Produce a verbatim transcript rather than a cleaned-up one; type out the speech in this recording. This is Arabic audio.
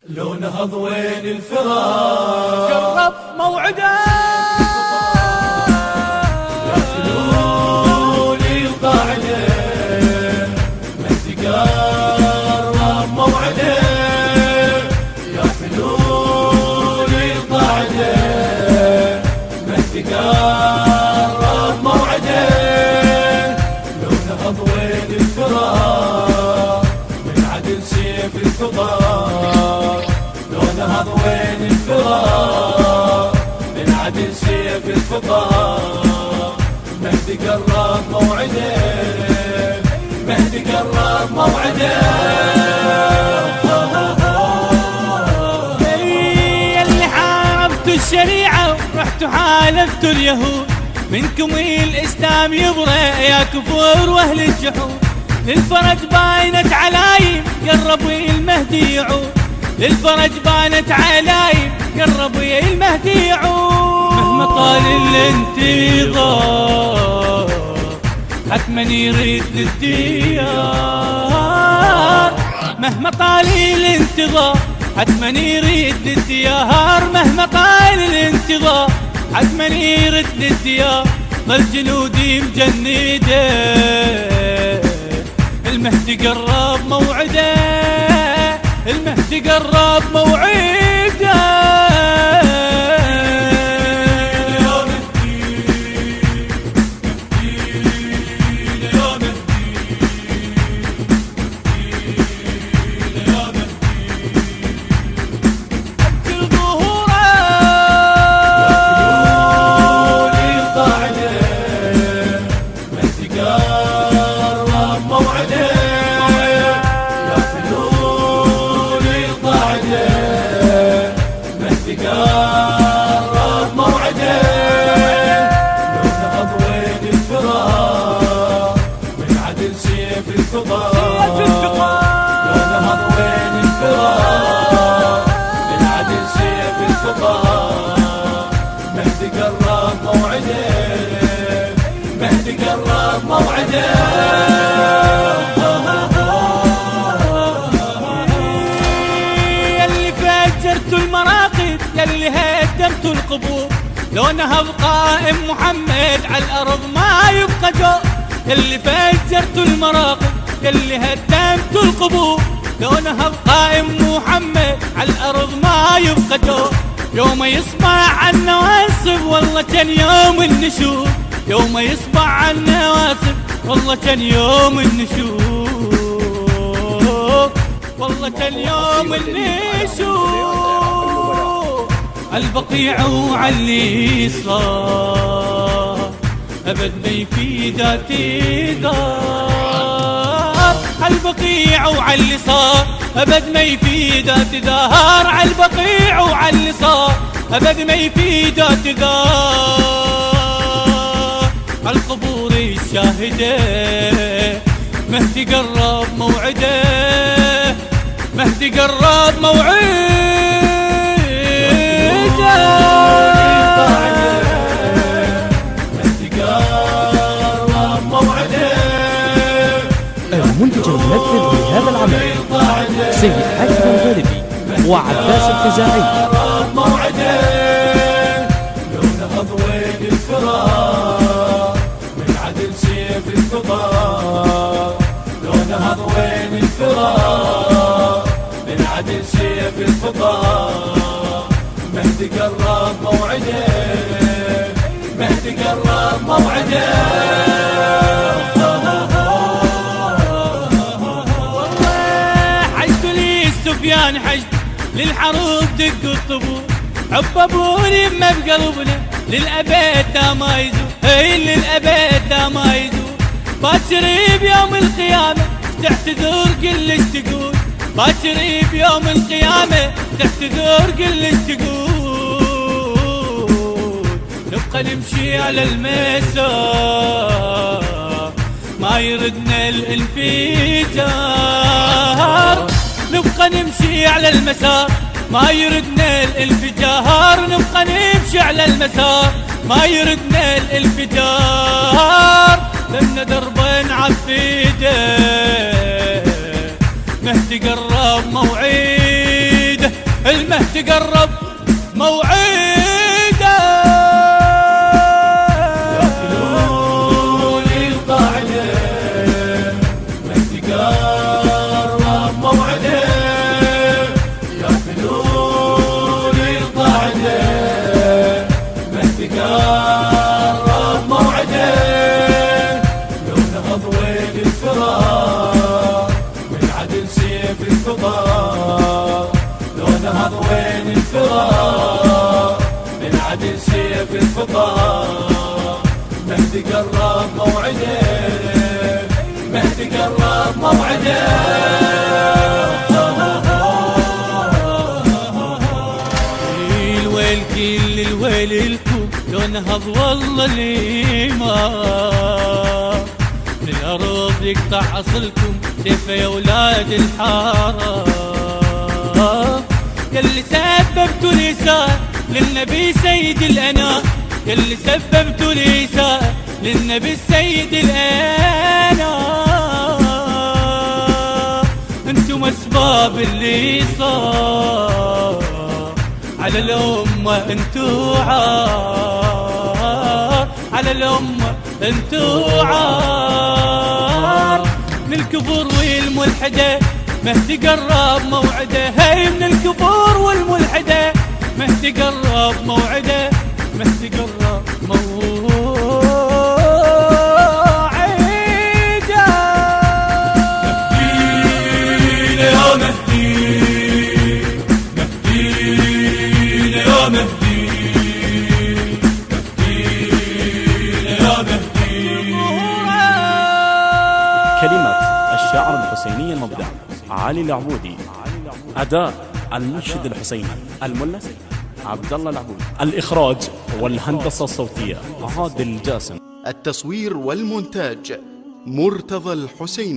لو نهض وين الفراق قرب موعده يقتلوني القاعدة مهدي قرب موعده يقتلوني القاعدة مهدي قرب موعده لو نهض وين الفراق من عدل سيف الفضاء نهض وين الفراق من عدل سيف الفضاء مهدي قرب موعده مهدي قرب موعده اللي حاربتوا الشريعة ورحتوا حالفتوا اليهود منكم الإسلام يبرأ يا كفور وأهل الجحود للفرج باينت علايم قرب المهدي يعود للفرج بانت علايم قرب ويا المهدي يعود مهما طال الانتظار حتما يريد للديار مهما طال الانتظار حتما يريد للديار مهما طال الانتظار حتما يريد للديار ظل جنودي مجنده المهدي قرب موعده المهدي قرب موعده قرب موعده لو نهض وين الفراق من عدل سيف الفضاء لو نهض وين الفراق من عدل سيف الفضاء مهدي قرب موعده مهدي قرب موعده يلي هدمتوا القبور لو نهض قائم محمد على الأرض ما يبقى جو يلي فجرتوا المراقد يلي هدمتوا القبور لو نهض قائم محمد على الأرض ما يبقى جو يوم يصبح عنا واسف والله كان يوم النشور يوم يصبح عنا واسف والله كان يوم النشور والله كان يوم النشور البقيع وعلي صار أبد ما يفيد اعتذار البقيع وعلي صار أبد ما يفيد اعتذار عالبقيع وعلي صار أبد ما يفيد اعتذار القبور الشاهدة مهدي قرب موعده مهدي قرب موعده المنتج المنفذ لهذا العمل سيد حاتم الغالبي وعباس الخزاعي. لو نهض وين الفراق من عدل سيف الفضاء لو نهض وين الفراق من عدل سيف الفضاء مهدي قرب موعده مهدي قرب موعده سفيان حشد للحروب دق الطبول حب ابوني ما بقلبنا للابد دا ما يزول اي للابد دا ما يزول باكر بيوم القيامه تعتذر كلش تقول باكر بيوم القيامه تعتذر كلش تقول نبقى نمشي على المسار ما يردنا الانفجار نبقى نمشي على المسار ما يردنا الانفجار نبقى نمشي على المسار ما يردنا الانفجار لنا دربا عفيده مهدي قرب موعده المهدي قرب موعده، يقفلون القاعدة المهدي قرب موعده، يقفلون القاعدة المهدي قرب موعده، لو نهض وين الفراق من عدل سيف الفضاء، لو نهض وين الفراق من عدل سيف الفضاء، مهدي قرب موعده، مهدي قرب موعده. الويل كل الويل لكم لو نهض والله الإيمان، من الأرض يقطع أصلكم سيف يا ولاد الحارة، يلي سببتوا الإساءة للنبي سيد الأنام، يلي سببتوا الإساءة للنبي السيد الأنام، انتم أسباب اللي صار على الأمة، انتو عار على الأمة، انتو عار من الكفر والملحدة، مهدي قرب موعده، هاي من الكفر والملحدة، مهدي قرب موعده، مهدي قرب موعده. مهدينا يا مهدي، مهدينا يا مهدي، مهدينا يا مهدي. كلمات الشاعر الحسيني المبدع علي العبودي، أداء المنشد الحسيني الملس عبد الله العبودي، الإخراج والهندسة الصوتية عادل الجاسم، التصوير والمونتاج مرتضى الحسيني.